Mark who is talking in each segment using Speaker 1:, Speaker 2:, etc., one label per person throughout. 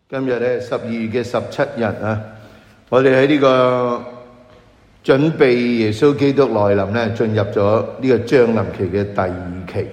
Speaker 1: 今日咧12月嘅17日啊，我哋喺呢個準備耶穌基督來臨咧，進入咗呢個將臨期嘅第二期。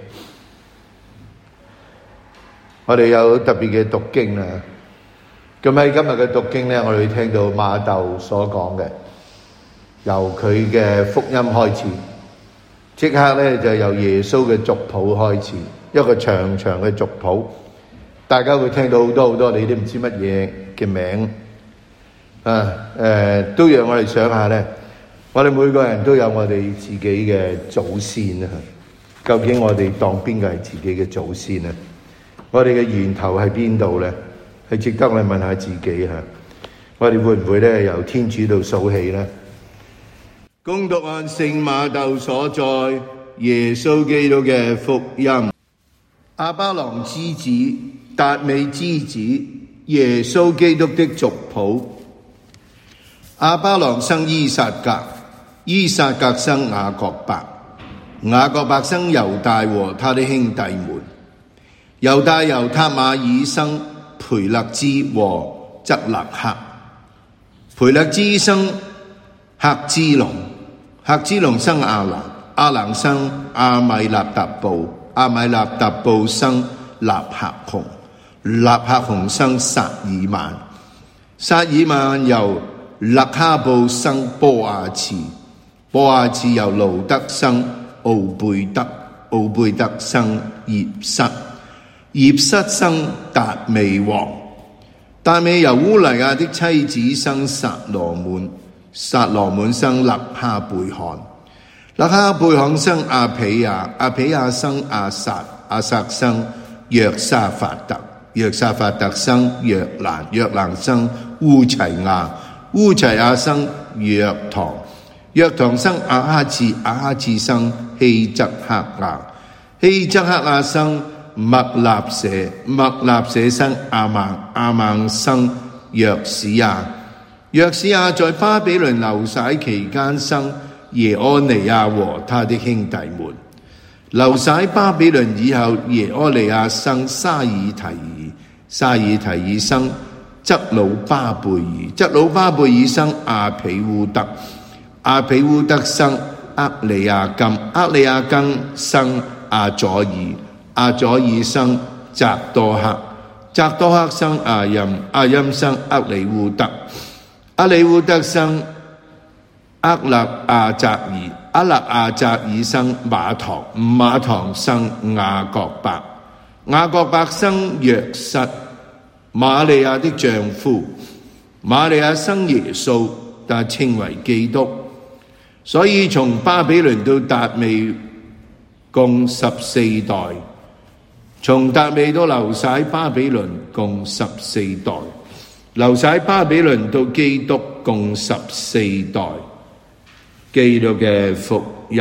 Speaker 1: 我哋有特別嘅讀經啊。咁喺今日嘅讀經咧，我哋聽到馬竇所講嘅，由佢嘅福音開始，即刻咧就由耶穌嘅族譜開始，一個長長嘅族譜。大家會聽到好多你都唔知乜嘢嘅名啊，都讓我哋想下咧，我哋每個人都有我哋自己嘅祖先啊。究竟我哋當邊個係自己嘅祖先啊？我哋嘅源頭喺邊度咧？係值得我哋問下自己吓。我哋會唔會咧由天主度數起咧？恭讀按聖馬竇所載耶穌基督嘅福音。亞巴郎之子達味之子耶穌基督的族譜。亞巴郎生依撒格，依撒格生雅各伯，雅各伯生猶大和他的兄弟們。猶大由塔瑪爾生培勒茲和則勒克，培勒茲生赫茲龍，赫茲龍生亞蘭，亞蘭生阿米納達布，阿米納達布生納赫雄，納赫雄生撒爾曼，撒爾曼由勒哈布生波阿次，波阿次由盧德生奧貝德，奧貝德生葉瑟，葉瑟生達味王，達味由烏黎亞的妻子生撒羅滿，撒羅滿生勒哈貝罕，勒哈貝罕生阿彼亞，阿彼亞生亞撒，亞撒生約沙法特，約沙法特生約蘭，約蘭生烏齊亞，烏齊亞生約堂，約堂生亞哈次，亞哈次生希則克亞，希則克亞生默納舍，默納舍生亞孟，亞孟生約史亞，約史亞在巴比倫流徙期間生耶柯尼亞和他的兄弟們。流徙巴比倫以後，耶柯尼亞生沙爾提爾，沙爾提爾生則魯巴貝爾，則魯巴貝爾生亞彼烏德，亞彼烏德生厄里亞金，厄里亞金生亞左爾，亞左爾生匝多克，匝多克生亞音，亞音生厄里烏德，厄里烏德生厄勒亞匝爾，厄勒亞匝爾生馬堂，馬堂生雅各伯，雅各伯生約瑟，瑪利亞的丈夫，瑪利亞生耶穌，但稱為基督。所以從巴比倫到達味共14代，從達味到流徙巴比倫共14代，流徙巴比倫到基督共14代。基督嘅福音。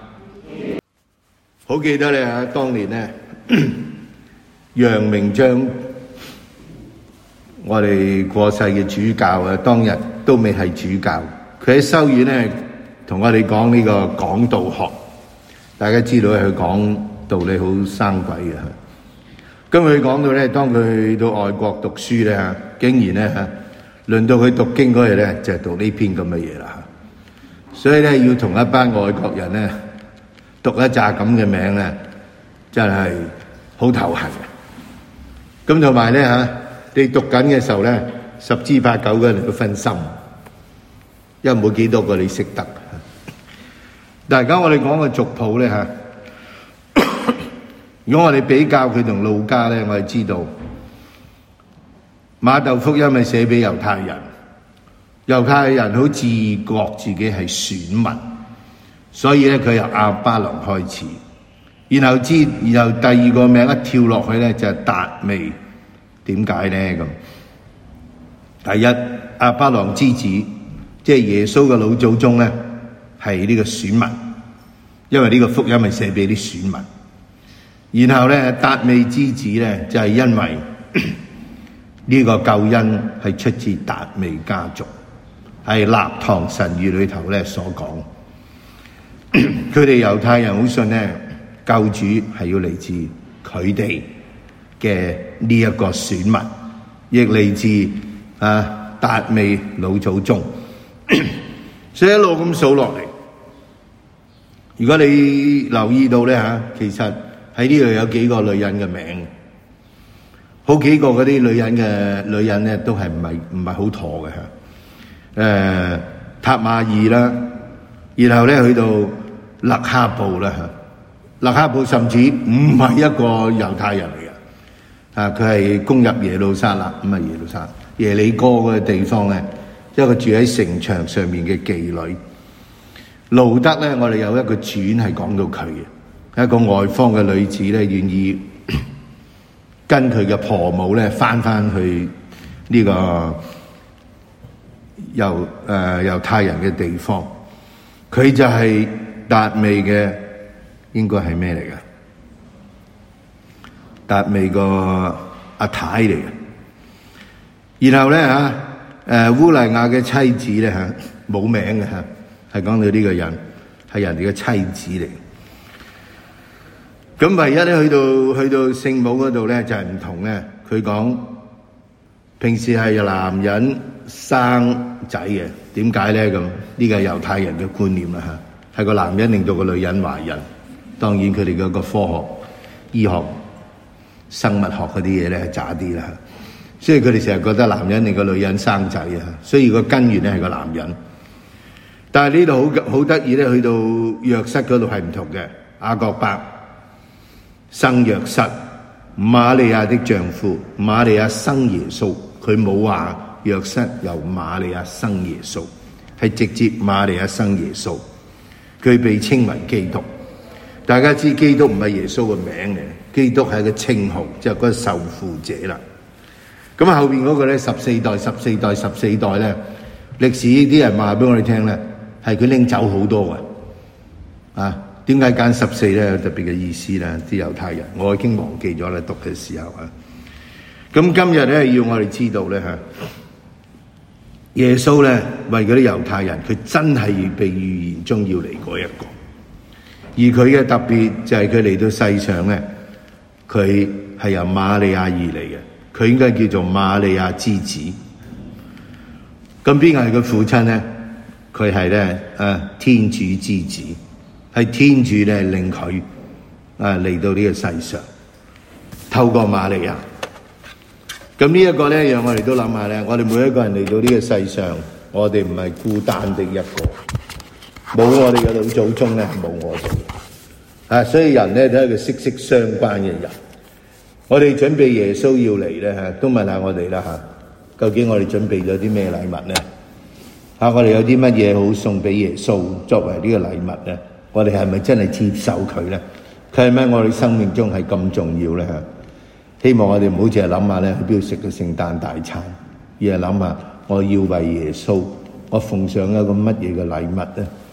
Speaker 1: 好記得咧嚇，當年咧楊明章我哋過世嘅主教啊，當日都未係主教，佢喺修院咧同我哋講呢個講道學。大家知道佢講道理好生鬼嘅。咁佢講到咧，當佢去到外國讀書咧嚇，竟然咧嚇輪到佢讀經嗰日咧，就係讀呢篇咁嘅嘢啦。所以咧，要同一班外國人咧讀一紮咁嘅名咧，真係好頭痕嘅。咁同埋咧嚇，你讀緊嘅時候咧，十之八九嘅人都分心，因為冇幾多個你識得。但係而家我哋講嘅族譜咧嚇，如果我哋比較佢同路加咧，我哋知道馬竇福音係寫俾猶太人。猶太人好自覺自己係選民，所以咧佢由亞巴郎開始，然後第二個名一跳落去咧就係達味。點解咧咁？第一，亞巴郎之子，即係耶穌嘅老祖宗咧，係呢個選民，因為呢個福音係寫俾啲選民。然後咧達味之子咧，就係因為呢個救恩係出自達味家族。係立堂神諭裏頭咧所講，佢哋猶太人好信咧，救主係要嚟自佢哋嘅呢一個選民， 亦嚟自達味老祖宗。所以一路咁數落嚟，如果你留意到咧其實喺呢度有幾個女人嘅名，好幾個嗰啲女人咧都係唔係好妥嘅塔瑪爾啦，然後咧去到勒哈布啦，勒哈布甚至唔係一個猶太人嚟嘅，佢係攻入耶路撒冷，唔係耶路撒冷，耶利哥嘅地方咧，一個住喺城牆上面嘅妓女。路德咧，我哋有一個傳係講到佢嘅，一個外邦嘅女子咧，願意跟佢嘅婆母咧翻去呢個猶太人嘅地方。佢就係達味嘅，應該係咩嚟嘅？達味個阿太嚟嘅。然後咧烏利亞嘅妻子咧冇名嘅係講到呢個人係人哋嘅妻子嚟。咁唯一咧去到聖母嗰度咧就係唔同咧。佢講平時係男人生仔嘅，點解咧咁？呢個係猶太人嘅觀念啦係個男人令到個女人懷孕。當然佢哋嗰個科學、醫學、生物學嗰啲嘢咧係渣啲啦。所以佢哋成日覺得男人令個女人生仔所以個根源咧係個男人。但係呢度好得意咧，去到約瑟嗰度係唔同嘅。雅各伯生約瑟，瑪利亞的丈夫，瑪利亞生耶穌。佢冇話約瑟由瑪利亞生耶穌，係直接瑪利亞生耶穌。佢被稱為基督。大家知基督唔係耶穌嘅名嚟，基督係一個稱號，即係嗰個受傅者啦。咁後邊嗰個咧14代咧，歷史啲人話俾我哋聽咧，係佢拎走好多嘅。點解揀14咧？有特別嘅意思啦，啲猶太人，我已經忘記咗啦，讀嘅時候咁今日咧要我哋知道咧耶穌咧為嗰啲猶太人，佢真係被預言中要嚟嗰一個。而佢嘅特別就係佢嚟到世上咧，佢係由瑪利亞而嚟嘅，佢應該叫做瑪利亞之子。咁邊個係佢父親咧？佢係咧天主之子，係天主咧令佢嚟到呢個世上，透過瑪利亞。咁呢一個咧，讓我哋都諗下咧，我哋每一個人嚟到呢個世上，我哋唔係孤單的一個，冇我哋嘅老祖宗咧，冇我哋。所以人咧都係一個息息相關嘅人。我哋準備耶穌要嚟咧都問下我哋啦究竟我哋準備咗啲咩禮物咧？我哋有啲乜嘢好送俾耶穌作為呢個禮物咧？我哋係咪真係接受佢咧？佢係咪我哋生命中係咁重要咧？希望我哋唔好淨係諗下咧去邊度食個聖誕大餐，而係諗下我要為耶穌，我奉上一個乜嘢嘅禮物咧？